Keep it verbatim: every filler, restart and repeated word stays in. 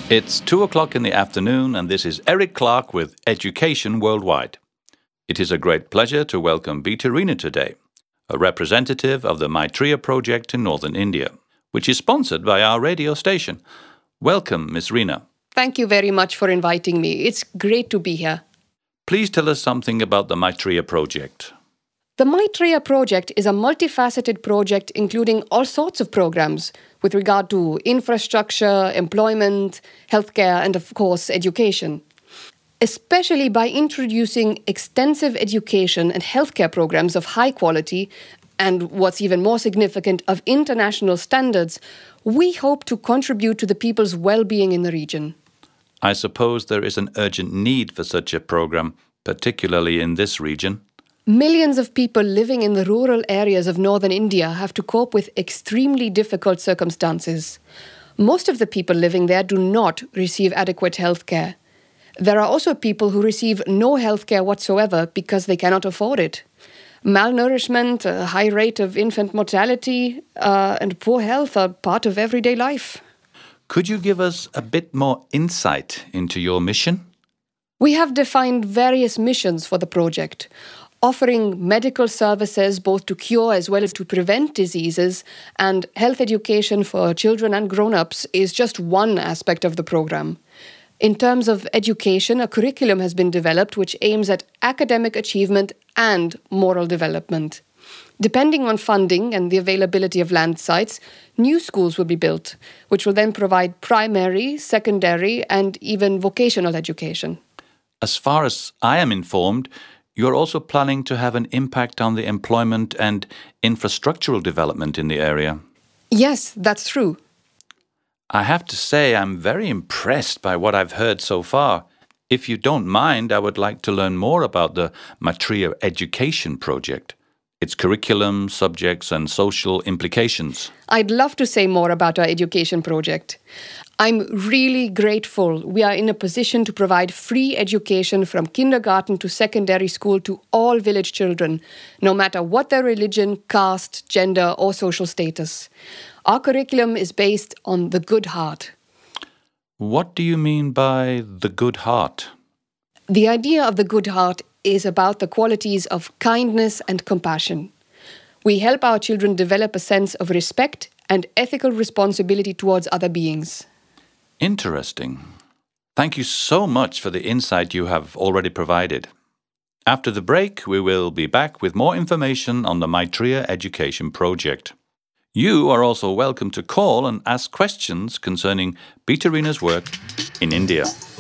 It's two o'clock in the afternoon, and this is Eric Clark with Education Worldwide. It is a great pleasure to welcome Bita Reena today, a representative of the Maitreya project in northern India, which is sponsored by our radio station. Welcome, Miss Reena. Thank you very much for inviting me. It's great to be here. Please tell us something about the Maitreya project. The Maitreya project is a multifaceted project including all sorts of programs with regard to infrastructure, employment, healthcare, and of course, education. Especially by introducing extensive education and healthcare programs of high quality, and what's even more significant, of international standards, we hope to contribute to the people's well-being in the region. I suppose there is an urgent need for such a program, particularly in this region. Millions of people living in the rural areas of northern India have to cope with extremely difficult circumstances. Most of the people living there do not receive adequate health care. There are also people who receive no health care whatsoever because they cannot afford it. Malnourishment, a high rate of infant mortality, uh, and poor health are part of everyday life. Could you give us a bit more insight into your mission? We have defined various missions for the project. Offering medical services both to cure as well as to prevent diseases, and health education for children and grown-ups is just one aspect of the program. In terms of education, a curriculum has been developed which aims at academic achievement and moral development. Depending on funding and the availability of land sites, new schools will be built, which will then provide primary, secondary, and even vocational education. As far as I am informed, you're also planning to have an impact on the employment and infrastructural development in the area. Yes, that's true. I have to say I'm very impressed by what I've heard so far. If you don't mind, I would like to learn more about the Maitreya Education Project, its curriculum, subjects, and social implications. I'd love to say more about our education project. I'm really grateful we are in a position to provide free education from kindergarten to secondary school to all village children, no matter what their religion, caste, gender, or social status. Our curriculum is based on the good heart. What do you mean by the good heart? The idea of the good heart is about the qualities of kindness and compassion. We help our children develop a sense of respect and ethical responsibility towards other beings. Interesting. Thank you so much for the insight you have already provided. After the break, we will be back with more information on the Maitreya Education Project. You are also welcome to call and ask questions concerning Bita Reena's work in India.